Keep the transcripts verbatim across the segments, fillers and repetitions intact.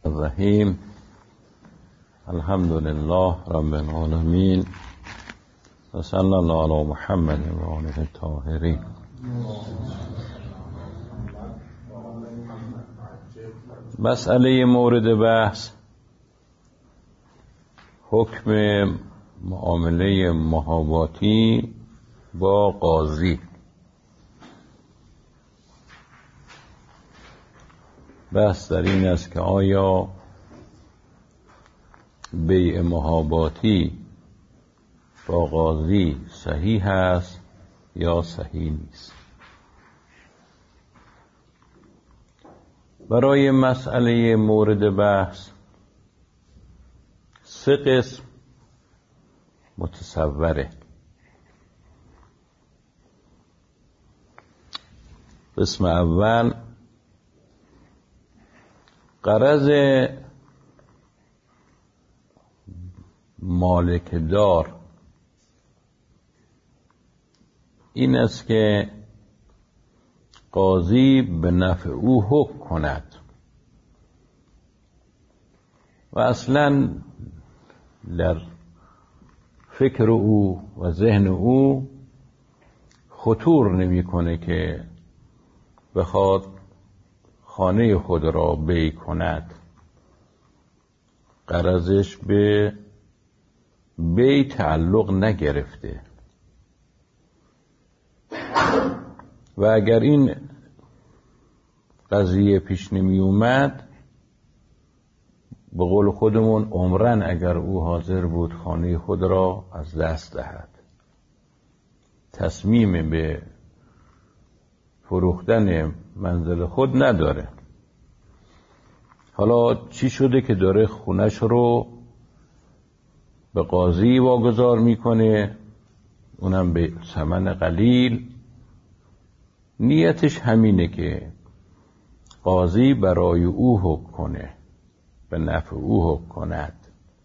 الرحیم. الحمد لله رب العالمین و صلی الله علی محمد و آله الطاهرین. مسئله مورد بحث حکم معامله محاباتی با قاضی. بحث در این است که آیا بیع محاباتی با قاضی صحیح است یا صحیح نیست. برای مسئله مورد بحث سه قسم متصوره. قسم اول غرض مالک دار این است که قاضی به نفع او حکم کند و اصلا در فکر او و ذهن او خطور نمی‌کنه که بخواد خانه خود را بیع کند. غرضش به بیع تعلق نگرفته و اگر این قضیه پیش نمی اومد، به قول خودمون عمرن اگر او حاضر بود خانه خود را از دست دهد، تصمیم به فروختن منزل خود نداره. حالا چی شده که داره خونش رو به قاضی واگذار میکنه، اونم به ثمن قلیل. نیتش همینه که قاضی برای او حکم کنه، به نفع او حکم کند،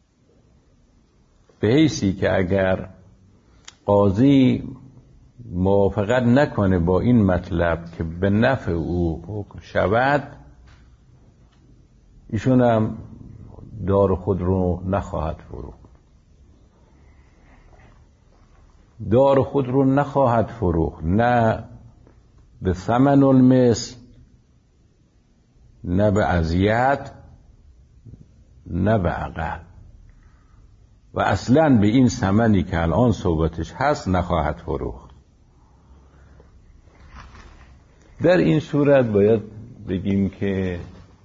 به حیثی که اگر قاضی موافقت نکنه با این مطلب که به نفع او حکم شود، ایشون هم دار خود رو نخواهد فروخت. دار خود رو نخواهد فروخت، نه به ثمن المثل، نه به اذیت، نه به اقل، و اصلا به این ثمنی که الان صحبتش هست نخواهد فروخت. در این صورت باید بگیم که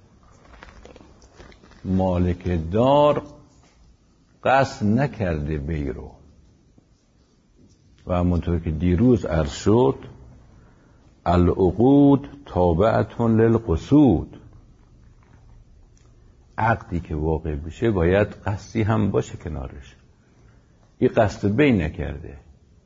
مالک دار قصد نکرده بیع رو و همونطور که دیروز عرض شد العقود تابعتون للقصود. عقدی که واقع بشه باید قصدی هم باشه کنارش. این قصد بیع نکرده،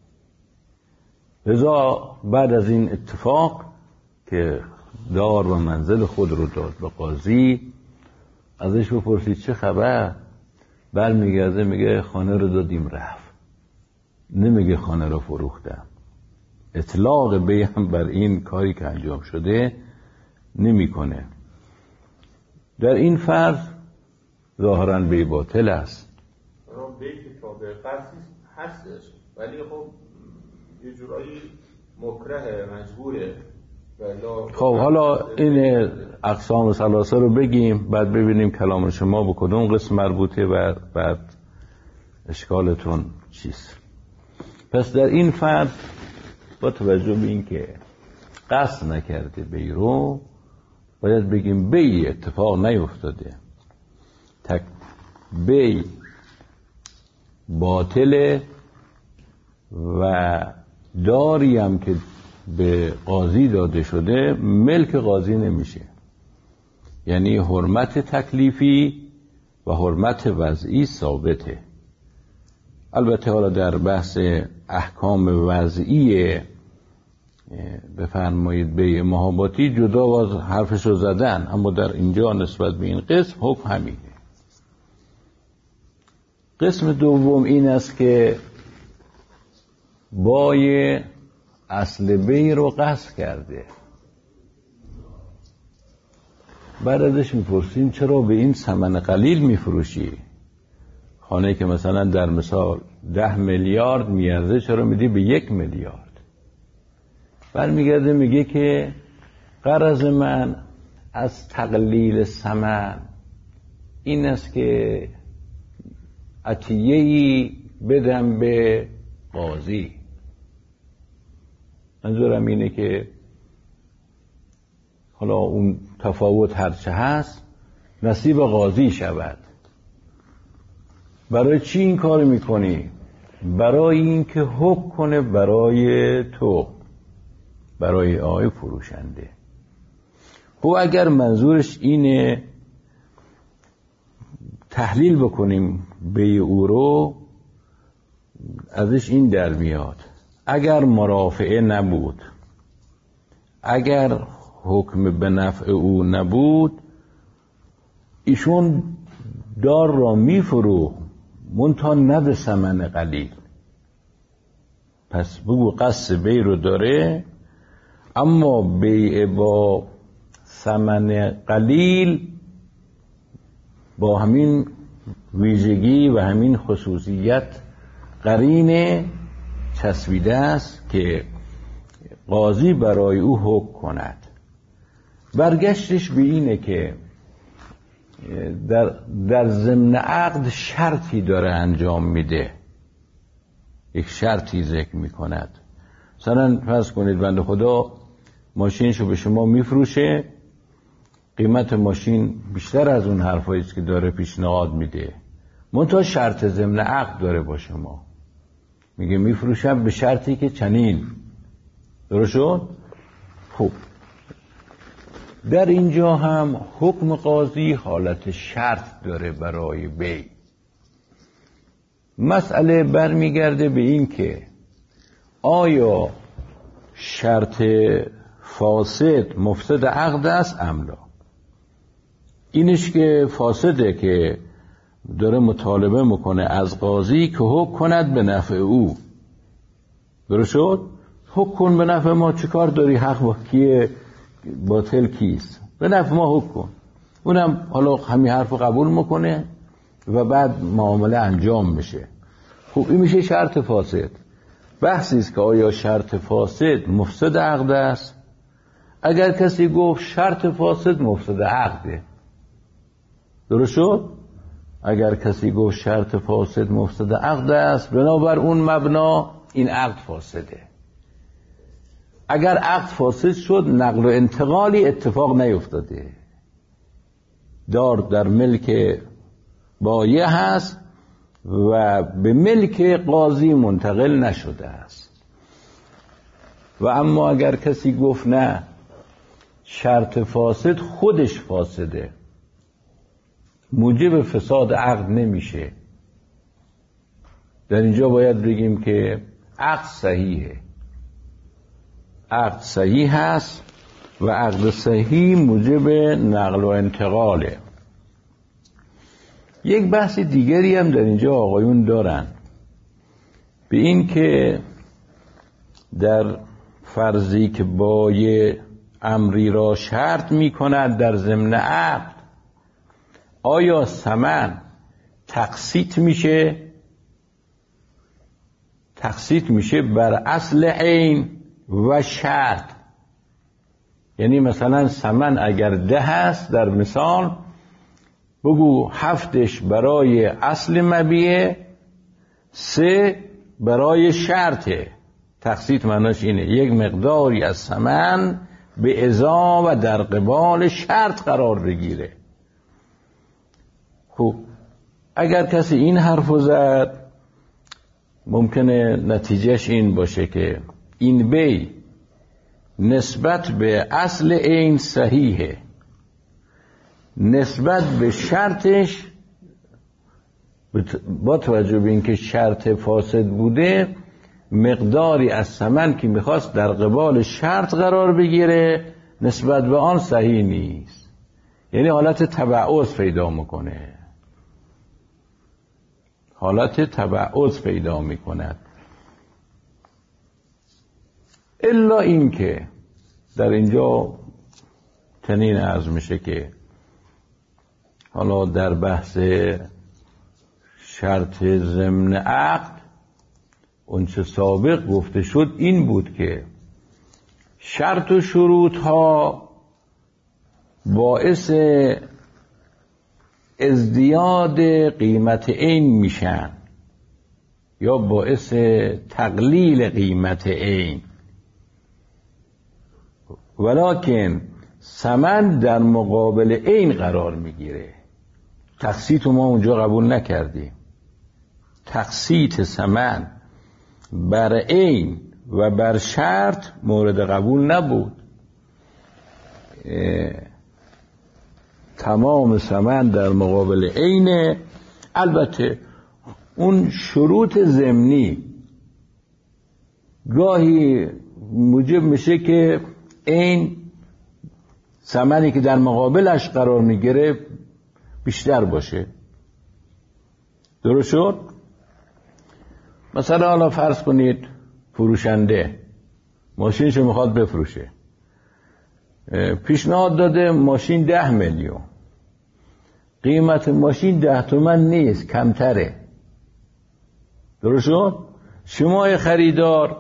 لذا بعد از این اتفاق که دار و منزل خود رو داد به قاضی، ازش بپرسید چه خبر، برمیگرده میگه خانه رو دادیم رفت، نمیگه خانه رو فروختم. اطلاق بیع هم بر این کاری که انجام شده نمیکنه. در این فرض ظاهراً بیع باطل است. بیع که تابع قصد هستش، ولی خب یه جورایی مکره، مجبوره. خب حالا این اقسام ثلاثه رو بگیم، بعد ببینیم کلام شما به کدوم قسم مربوطه و بعد اشکالتون چیست. پس در این فرض با توجه به این که قصد نکرده بیع رو، باید بگیم بیع اتفاق نیفتاده، تک بیع باطله و داری هم که به قاضی داده شده ملک قاضی نمیشه. یعنی حرمت تکلیفی و حرمت وضعی ثابته. البته حالا در بحث احکام وضعی بفرمایید بیع محاباتی جدا باز حرفش رو زدن، اما در اینجا نسبت به این قسم حکم همینه. قسم دوم این است که بای اصل بیع رو قصد کرده، بعد ازش میپرسیم چرا به این ثمن قلیل میفروشی؟ خانه که مثلا در مثال ده میلیارد میارزه چرا میدی به یک میلیارد؟ برمیگرده میگه که غرض من از تقلیل ثمن این است که عطیه‌ای بدم به قاضی. منظورم اینه که حالا اون تفاوت هرچه هست نصیب قاضی شود. برای چی این کار میکنی؟ برای این که حکم کنه برای تو، برای آقای فروشنده. خب اگر منظورش اینه تحلیل بکنیم بیع او رو، ازش این در میاد اگر مرافعه نبود، اگر حکم به نفع او نبود، ایشون دار را میفروخت منتها نه به ثمن قلیل. پس بگو قصد بیع رو داره، اما بیع با ثمن قلیل با همین ویژگی و همین خصوصیت قرینه چسبیده است که قاضی برای او حکم کند. برگشتش به اینه که در, در ضمن عقد شرطی داره انجام میده، یک شرطی ذکر میکند. مثلا فرض کنید بنده خدا ماشینشو به شما میفروشه، قیمت ماشین بیشتر از اون حرفایی است که داره پیشنهاد میده، منتها شرط ضمن عقد داره با شما، میگه میفروشم به شرطی که چنین. درست شد؟ خب در اینجا هم حکم قاضی حالت شرط داره برای بیع. مسئله برمیگرده به این که آیا شرط فاسد مفسد عقد است ام لا؟ اینش که فاسده که داره مطالبه میکنه از قاضی که حکم کند به نفع او. درست شد؟ حکم کن به نفع ما، چه کار داری؟ حق با کیه؟ باطل کیست؟ به نفع ما حکم کن. اونم حالا همین حرف رو قبول میکنه و بعد معامله انجام میشه. خب این میشه شرط فاسد. بحثی است که آیا شرط فاسد مفسد عقد است؟ اگر کسی گفت شرط فاسد مفسد عقده، درست شد؟ اگر کسی گفت شرط فاسد مفسد عقد است، بنابر اون مبنا این عقد فاسده. اگر عقد فاسد شد، نقل و انتقالی اتفاق نیفتاده، دار در ملک بایع هست و به ملک قاضی منتقل نشده است. و اما اگر کسی گفت نه، شرط فاسد خودش فاسده، موجب فساد عقد نمیشه، در اینجا باید بگیم که عقد صحیحه، عقد صحیح هست و عقد صحیح موجب نقل و انتقاله. یک بحث دیگری هم در اینجا آقایون دارن، به این که در فرضی که بایع امری را شرط می کند در ضمن عقد، آیا ثمن تقسیط میشه؟ تقسیط میشه بر اصل عین و شرط. یعنی مثلا ثمن اگر ده هست در مثال، بگو هفتش برای اصل مبیعه، سه برای شرطه. تقسیط معناش اینه یک مقداری از ثمن به ازا و در قبال شرط قرار بگیره. خب اگر کسی این حرفو زد، ممکنه نتیجهش این باشه که این بیع نسبت به اصل عین صحیحه، نسبت به شرطش با توجه به اینکه شرط فاسد بوده، مقداری از ثمن که میخواست در قبال شرط قرار بگیره نسبت به آن صحیح نیست. یعنی حالت تبعض پیدا میکنه، حالت تبعض پیدا میکند. الا این که در اینجا تنین عرض میشه که حالا در بحث شرط ضمن عقد اون چه سابق گفته شد این بود که شرط و شروط ها باعث ازدیاد قیمت عین میشن یا باعث تقلیل قیمت عین، ولکن ثمن در مقابل عین قرار میگیره. تقسیط ما اونجا قبول نکردیم. تقسیط ثمن بر عین و بر شرط مورد قبول نبود. تمام ثمن در مقابل عین. البته اون شروط ضمنی گاهی موجب میشه که عین ثمنی که در مقابلش قرار میگیره بیشتر باشه. درست شد؟ مثلا حالا فرض کنید فروشنده ماشینشو میخواد بفروشه، پیشنهاد داده ماشین ده میلیون، قیمت ماشین ده تومن نیست، کمتره. درست شد؟ شما خریدار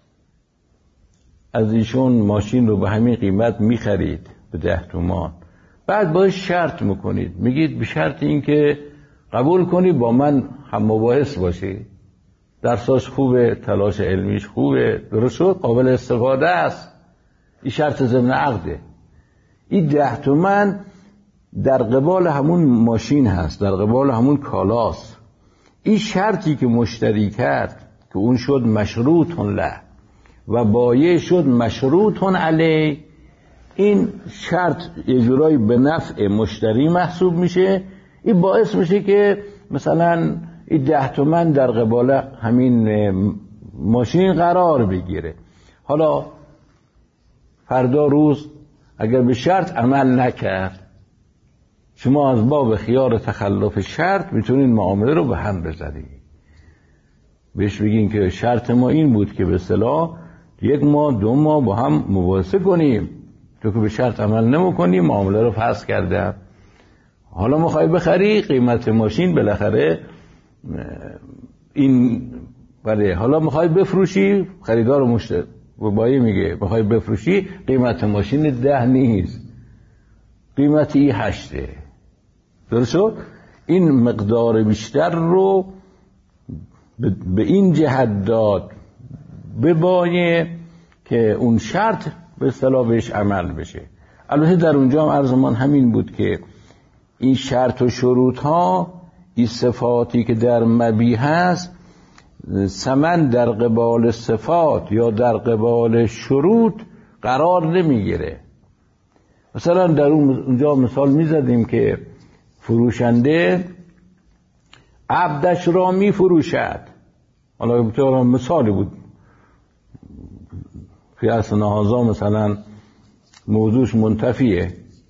از ایشون ماشین رو به همین قیمت میخرید به ده تومان، بعد باش شرط میکنید، میگید به شرط این که قبول کنی با من هم مباحث باشی، درساش خوبه، تلاش علمیش خوبه، درست شد، قابل استفاده است، این شرط ضمن عقده. این ده تومن در قبال همون ماشین هست، در قبال همون کالاست. این شرطی که مشتری کرد که اون شد مشروط له و بایع شد مشروط علیه، این شرط یه جورایی به نفع مشتری محسوب میشه. این باعث میشه که مثلا این ده تومن در قبال همین ماشین قرار بگیره. حالا فردا روز اگر به شرط عمل نکرد، شما از باب خیار تخلف شرط میتونین معامله رو به هم بزنید. بهش بگین که شرط ما این بود که به اصطلاح یک ماه دو ماه با هم مباحثه کنیم، تو که به شرط عمل نمی‌کنی معامله رو فسخ کردم. حالا میخوای بخری، قیمت ماشین بالاخره این بله، حالا میخوای بفروشی، خریدار و مشتری و بایی میگه میخوای بفروشی، قیمت ماشین ده نیست، قیمت ای هشته. درست شد؟ این مقدار بیشتر رو به این جهت داد به بایع که اون شرط به اصطلاح بهش عمل بشه. البته در اونجا هم عرضمان همین بود که این شرط و شروط ها، این صفاتی که در مبیع هست، ثمن در قبال صفات یا در قبال شروط قرار نمیگیره. مثلا در اونجا مثال میزدیم که فروشنده عبدش را میفروشد. حالا مثالی بود فی اصل هذا، مثلا موضوعش منتفیه،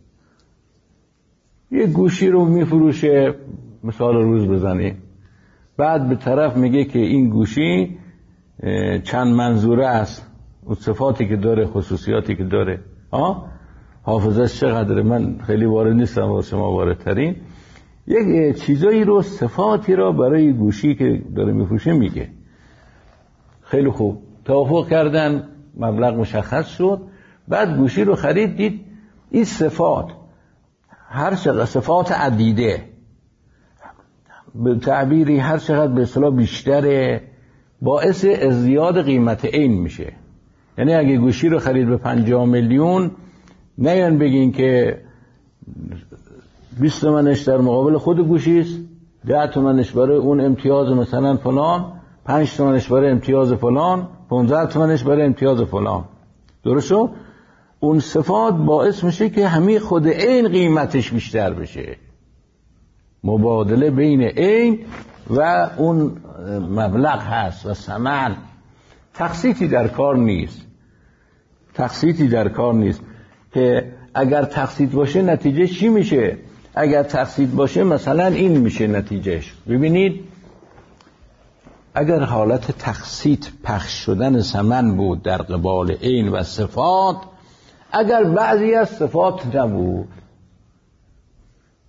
یه گوشی رو میفروشه، مثال روز بزنی، بعد به طرف میگه که این گوشی چند منظوره است، اون صفاتی که داره، خصوصیاتی که داره، آه حافظش چقدره، من خیلی وارد نیستم و شما واردترین، یک چیزایی رو، صفاتی رو برای گوشی که داره میفروشه میگه. خیلی خوب، توافق کردن، مبلغ مشخص شد، بعد گوشی رو خرید، دید این صفات، هر چقدر صفات عدیده، به تعبیری هر چقدر به اصطلاح بیشتره، باعث ازدیاد قیمت عین میشه. یعنی اگه گوشی رو خرید به پنجاه میلیون، نیان بگین که بیست تومنش در مقابل خود گوشیست، ده تومنش برای اون امتیاز مثلا فلان، پنج تومنش برای امتیاز فلان، پانزده تومنش برای امتیاز فلان. درست شد؟ اون صفات باعث میشه که همین خود عین قیمتش بیشتر بشه. مبادله بین عین و اون مبلغ هست و ثمن. تقسیطی در کار نیست. تقسیطی در کار نیست که اگر تقسیط باشه نتیجه چی میشه؟ اگر تقسیط باشه مثلا این میشه نتیجهش. ببینید، اگر حالت تقسیط پخش شدن ثمن بود در قبال عین و صفات، اگر بعضی از صفات نبود،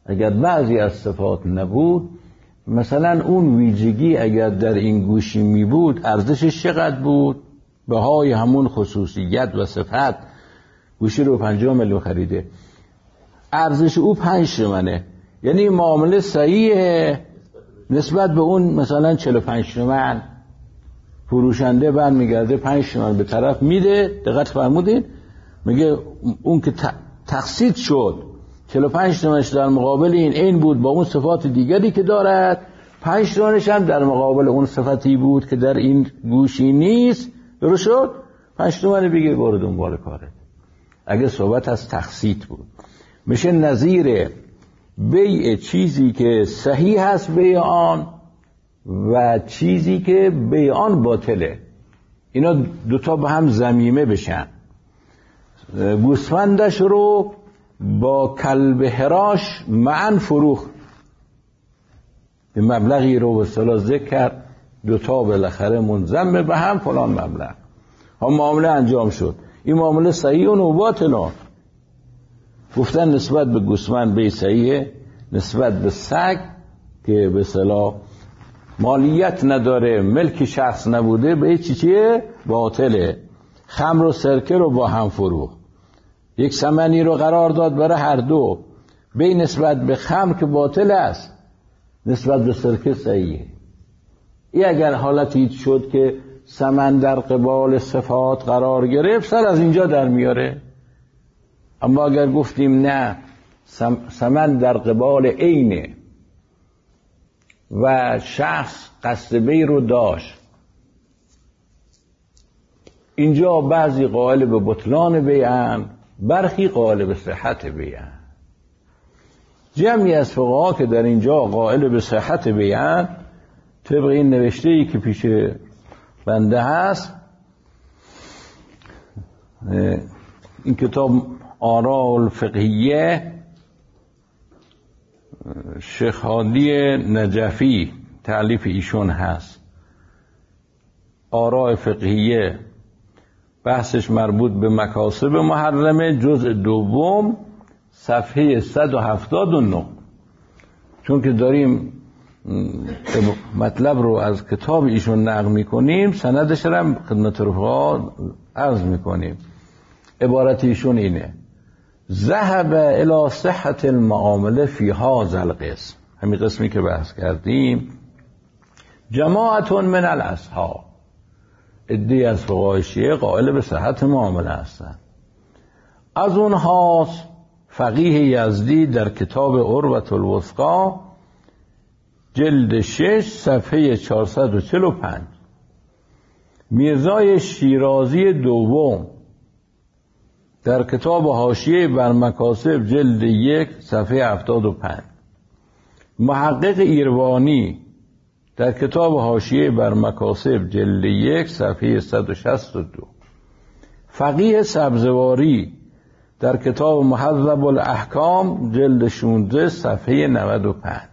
اگر بعضی از صفات نبود، مثلا اون ویژگی اگر در این گوشی می بود ارزشش چقدر بود؟ بهای همون خصوصیت و صفت. گوشی رو پنجاه میلیون خریده، ارزش او پنج تومنه، یعنی معامله صحیحه نسبت به اون مثلا چهل و پنج تومن. فروشنده بعد میگرده پنج تومن به طرف میده، دقت فرمودین؟ میگه اون که تقسیط شد چهل و پنج تومنش در مقابل این این بود با اون صفات دیگری که دارد، پنج تومنش هم در مقابل اون صفتی بود که در این گوشی نیست. درست شد؟ پنج تومن بگیر برو دنبال کارت. اگه صحبت از تقسیط بود میشه نظیر بیع چیزی که صحیح هست بیع آن و چیزی که بیع آن باطله. اینا دوتا با هم ضمیمه بشن. گوسفندش رو با کلب هراش معن فروخت، به مبلغی رو به اصطلاح ذکر کرد، دوتا بالاخره منضم به هم فلان مبلغ، هم معامله انجام شد. این معامله صحیح و باطل. گفتن نسبت به گوسفند بیع صحیحه، نسبت به سگ که به اصطلاح مالیت نداره، ملک شخص نبوده، به چی چیه؟ باطله. خمر و سرکه رو با هم فروخت، یک ثمنی رو قرار داد برای هر دو، به نسبت به خمر که باطل است، نسبت به سرکه صحیحه. این اگر حالتی شد که ثمن در قبال صفات قرار گرفت، سر از اینجا در میاره. اما اگر گفتیم نه، ثمن در قبال عینه و شخص قصد بی رو داشت، اینجا بعضی قائل به بطلان بیعن، برخی قائل به صحت بیعن. جمعی از فقها که در اینجا قائل به صحت بیعن، طبق این نوشته‌ای که پیش بنده هست، این کتاب آراء الفقهیه شیخ هادی نجفی تألیف ایشون هست. آراء فقهیه بحثش مربوط به مکاسب محرمه، جزء دوم صفحه صد و هفتاد و نه. چون که داریم مطلب رو از کتاب ایشون نقل میکنیم، سندش رو هم خدمت رفقا عرض میکنیم. عبارت ایشون اینه: ذهب الی صحت المعامله فی هذا القسم، همین قسمی که بحث کردیم، جماعت من الاصحاب، عده‌ای از فقهای شیعه قائل به صحت معامله هستند. از اونها فقیه یزدی در کتاب عروة الوثقی جلد شش صفحه چهارصد و چهل و پنج، میرزای شیرازی دوم در کتاب حاشیه بر مکاسب جلد یک صفحه هفتاد و پنج، محقق ایروانی در کتاب حاشیه بر مکاسب جلد یک صفحه صد و شصت و دو، فقیه سبزواری در کتاب مهذب الاحکام جلد شانزده صفحه نود و پنج،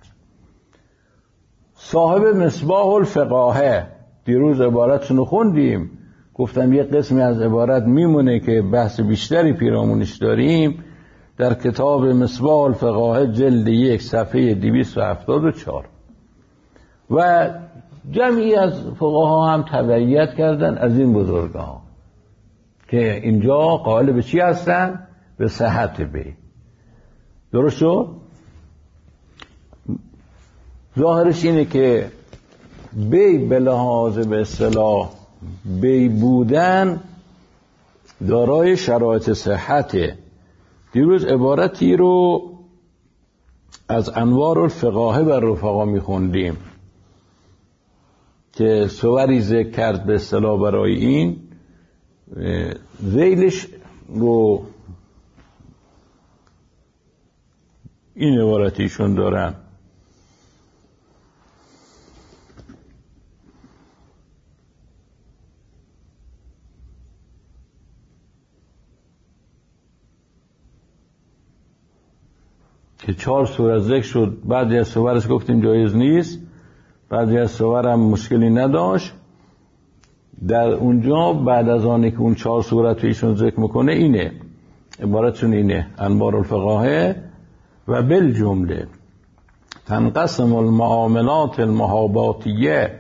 صاحب مصباح الفقاهه، دیروز عبارتشون رو خوندیم، گفتم یه قسمی از عبارت میمونه که بحث بیشتری پیرامونش داریم، در کتاب مصباح الفقاهه جلد یک صفحه دویست و هفتاد و چهار. و جمعی از فقها هم تبعیت کردن از این بزرگان که اینجا قائل به چی هستن؟ به صحت بی. درست شد؟ ظاهرش اینه که بی به لحاظ به اصطلاح بی بودن دارای شرایط صحته. دیروز عبارتی رو از انوار الفقاهه بر رفقا میخوندیم که سوری ذکر کرد به اصطلاح برای این، ذیلش رو این عبارتیشون دارن: که چهار سوره ذکر شد، بعضی از سورش گفتیم جایز نیست، بعضی از سور هم مشکلی نداشت. در اونجا بعد از آنه که اون چهار سورت رو ایشون ذکر میکنه، اینه عبارتشون اینه: انوار الفقاهه و بالجمله تنقسم المعاملات المحاباتیه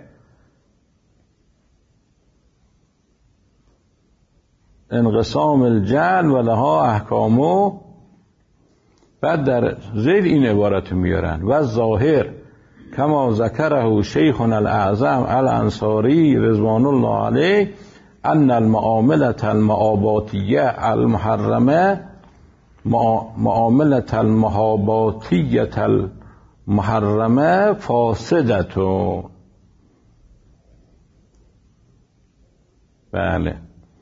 انقسام الجعل و لها احکامو. بعد در زیر این عبارت میارن و ظاهر کما ذکره شیخنا الاعظم الانصاری رضوان الله علیه ان المعاملة المعاباتیه المحرمه معاملة المحاباتیه المحرمه فاسدتون. بله،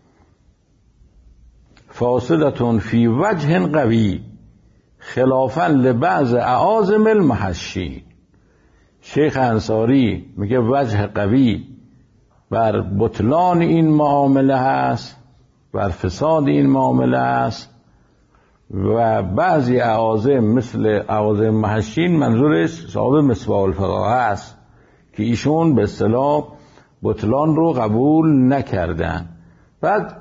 فاسدتون فی وجه قوی خلافا لبعض اعاظم المحشین. شیخ انصاری میگه وجه قوی بر بطلان این معامله هست، بر فساد این معامله هست و بعضی اعاظم مثل اعاظم محشین منظورش صاحب مصباح الفقه هست که ایشون به اصطلاح بطلان رو قبول نکردن. بعد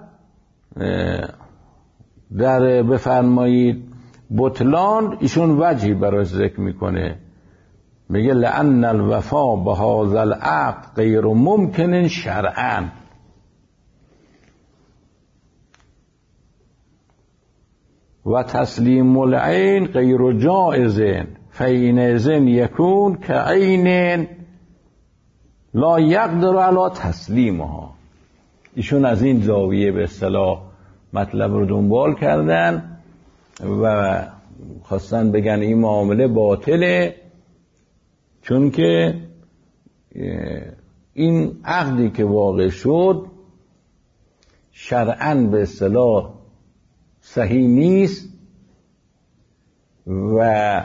در بفرمایید بطلان ایشون وجهی براش ذکر میکنه، میگه لأن الوفا به هذا العقد غیر ممکن شرعا. و تسلیم العین غیر جائز فحینئذ یکون کعین لا یقدر علی تسلیمها. ایشون از این زاویه به اصطلاح مطلب رو دنبال کردن و خواستن بگن این معامله باطله، چون که این عقدی که واقع شد شرعاً به اصطلاح صحیح نیست و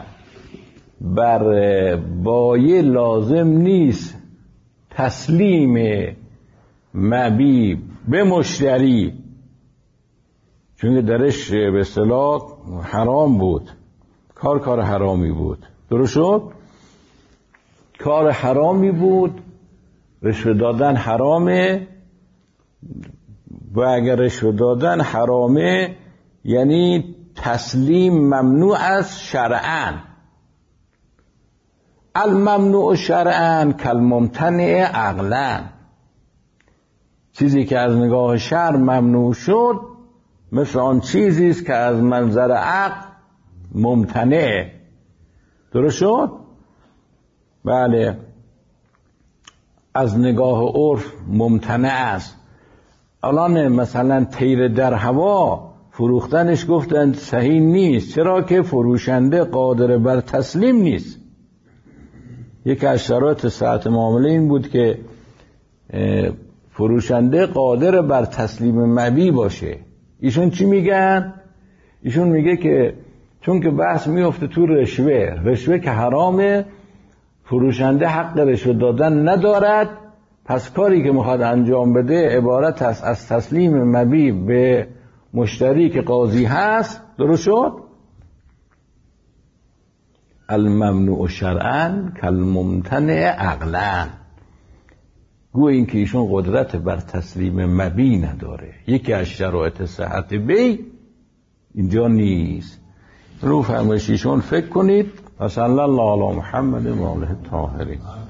بر بایع لازم نیست تسلیم مبیع به مشتری، چون که درش به اصطلاح حرام بود، کار کار حرامی بود. درست شد؟ کار حرامی بود، رشوه دادن حرامه و اگر رشوه دادن حرامه یعنی تسلیم ممنوع از شرعاً. الممنوع شرعاً کالممتنع عقلاً. چیزی که از نگاه شرع ممنوع شد مثل آن چیزی است که از منظر عقل ممتنع. درست شد؟ بله، از نگاه عرف ممتنع است. الان مثلا تیر در هوا فروختنش گفتن صحیح نیست، چرا که فروشنده قادر بر تسلیم نیست. یکی از شرایط صحت معامله این بود که فروشنده قادر بر تسلیم مبیع باشه. ایشون چی میگن؟ ایشون میگه که چون که بحث میفته تو رشوه، رشوه که حرامه، فروشنده حق رشوه دادن ندارد، پس کاری که میخواد انجام بده عبارت است از تسلیم مبیع به مشتری که قاضی هست. درست شد؟ الممنوع شرعاً کالممتنع عقلاً. گویا این که ایشون قدرت بر تسلیم مبیع نداره، یکی از شرایط صحت بیع اینجا نیست. رو فرمایش ایشون فکر کنید. و صلی الله علی محمد و آله الطاهرین.